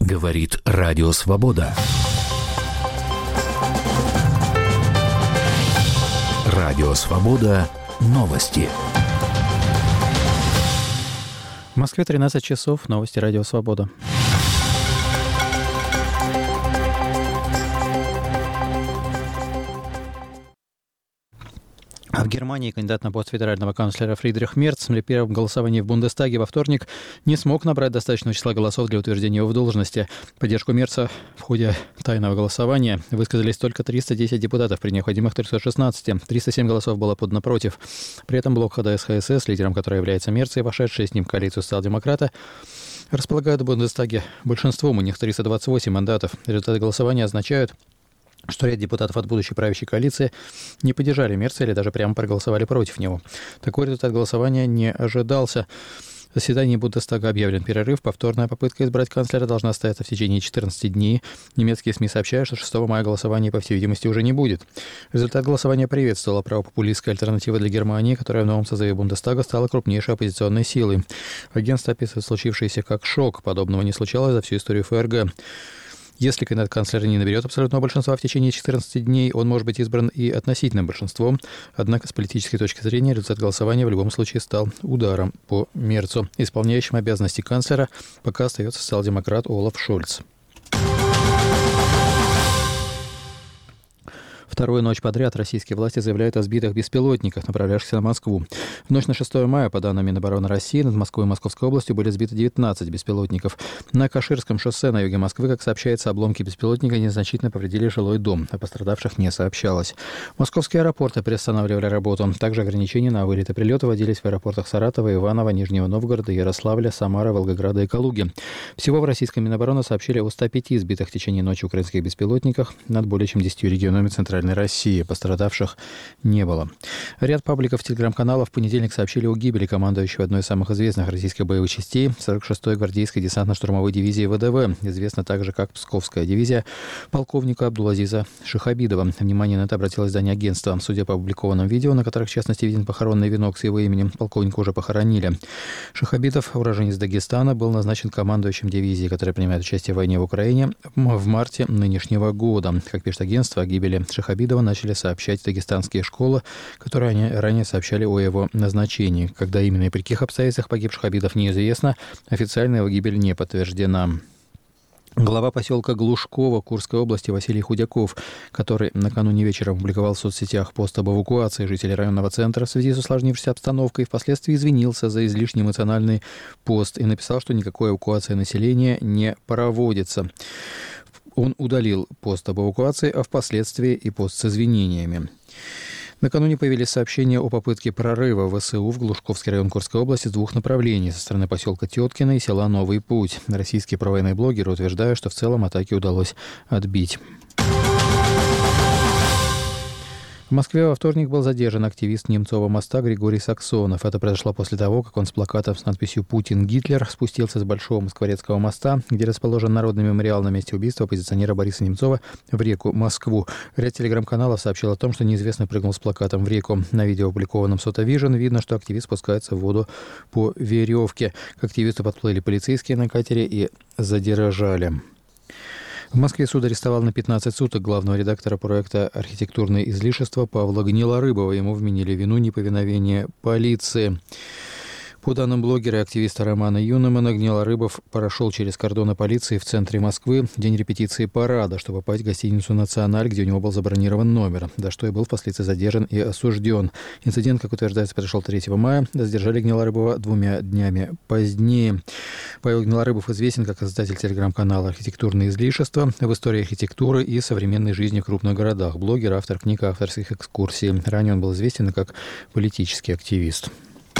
Говорит Радио Свобода. Радио Свобода. Новости. В Москве 13 часов. Новости Радио Свобода. В Германии кандидат на пост федерального канцлера Фридрих Мерц при первом голосовании в Бундестаге во вторник не смог набрать достаточного числа голосов для утверждения его в должности. Поддержку Мерца в ходе тайного голосования высказались только 310 депутатов при необходимых 316. 307 голосов было подано против. При этом блок ХДС-ХСС, лидером которой является Мерц и вошедший с ним в коалицию социал-демократа, располагают в Бундестаге большинством, у них 328 мандатов. Результаты голосования означают, что ряд депутатов от будущей правящей коалиции не поддержали Мерца или даже прямо проголосовали против него. Такой результат голосования не ожидался. В заседании Бундестага объявлен перерыв. Повторная попытка избрать канцлера должна состояться в течение 14 дней. Немецкие СМИ сообщают, что 6 мая голосования, по всей видимости, уже не будет. Результат голосования приветствовала правопопулистская альтернатива для Германии, которая в новом созыве Бундестага стала крупнейшей оппозиционной силой. Агентство описывает случившееся как шок. Подобного не случалось за всю историю ФРГ. Если кандидат канцлера не наберет абсолютного большинства в течение 14 дней, он может быть избран и относительным большинством. Однако с политической точки зрения результат голосования в любом случае стал ударом по Мерцу. Исполняющим обязанности канцлера пока остается социал-демократ Олаф Шольц. Вторую ночь подряд российские власти заявляют о сбитых беспилотниках, направлявшихся на Москву. В ночь на 6 мая, по данным Минобороны России, над Москвой и Московской областью были сбиты 19 беспилотников. На Каширском шоссе на юге Москвы, как сообщается, обломки беспилотника незначительно повредили жилой дом. О пострадавших не сообщалось. Московские аэропорты приостанавливали работу. Также ограничения на вылеты и прилеты вводились в аэропортах Саратова, Иваново, Нижнего Новгорода, Ярославля, Самары, Волгограда и Калуги. Всего в российской Минобороны сообщили о 105 сбитых в течение ночи украинских беспилотниках над более чем 10 регионами Центральной России. Пострадавших не было. Ряд пабликов телеграм-каналов в понедельник сообщили о гибели командующего одной из самых известных российских боевых частей 46-й гвардейской десантно-штурмовой дивизии ВДВ, известна также как Псковская дивизия, полковника Абдулазиза Шихабидова. Внимание на это обратило издание агентства. Судя по опубликованным видео, на которых в частности виден похоронный венок с его именем, полковника уже похоронили. Шихабидов, уроженец Дагестана, был назначен командующим дивизии, которая принимает участие в войне в Украине в марте нынешнего года. Как пишет агентство, о гибели Шихабидова начали сообщать дагестанские школы, которые они ранее сообщали о его назначении. Когда именно и при каких обстоятельствах погиб Шихабидов, неизвестно. Официально его гибель не подтверждена. Глава поселка Глушково Курской области Василий Худяков, который накануне вечером опубликовал в соцсетях пост об эвакуации жителей районного центра в связи с усложнившейся обстановкой, впоследствии извинился за излишне эмоциональный пост и написал, что никакой эвакуации населения не проводится. Он удалил пост об эвакуации, а впоследствии и пост с извинениями. Накануне появились сообщения о попытке прорыва ВСУ в Глушковский район Курской области с двух направлений – со стороны поселка Теткино и села Новый Путь. Российские провоенные блогеры утверждают, что в целом атаки удалось отбить. В Москве во вторник был задержан активист Немцова моста Григорий Саксонов. Это произошло после того, как он с плакатом с надписью «Путин Гитлер» спустился с Большого Москворецкого моста, где расположен народный мемориал на месте убийства оппозиционера Бориса Немцова, в реку Москву. Ряд телеграм-каналов сообщил о том, что неизвестный прыгнул с плакатом в реку. На видео, опубликованном в Сотовижн, видно, что активист спускается в воду по веревке. К активисту подплыли полицейские на катере и задержали. В Москве суд арестовал на 15 суток главного редактора проекта «Архитектурные излишества» Павла Гнилорыбова. Ему вменили вину неповиновения полиции. По данным блогера и активиста Романа Юнемана, Гнилорыбов прошел через кордоны полиции в центре Москвы в день репетиции парада, чтобы попасть в гостиницу «Националь», где у него был забронирован номер, за что и был впоследствии задержан и осужден. Инцидент, как утверждается, произошел 3 мая. Задержали Гнилорыбова 2 днями позднее. Павел Гнилорыбов известен как создатель телеграм-канала «Архитектурные излишества» в истории архитектуры и современной жизни в крупных городах. Блогер, автор книг, авторских экскурсий. Ранее он был известен как политический активист.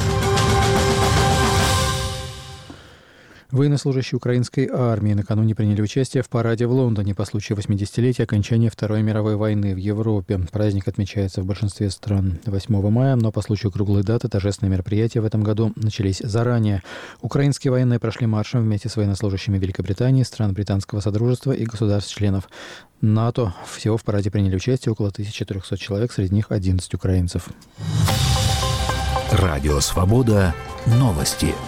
Военнослужащие украинской армии накануне приняли участие в параде в Лондоне по случаю 80-летия окончания Второй мировой войны в Европе. Праздник отмечается в большинстве стран 8 мая, но по случаю круглой даты торжественные мероприятия в этом году начались заранее. Украинские военные прошли маршем вместе с военнослужащими Великобритании, стран Британского Содружества и государств-членов НАТО. Всего в параде приняли участие около 1300 человек, среди них 11 украинцев. Радио «Свобода». Новости.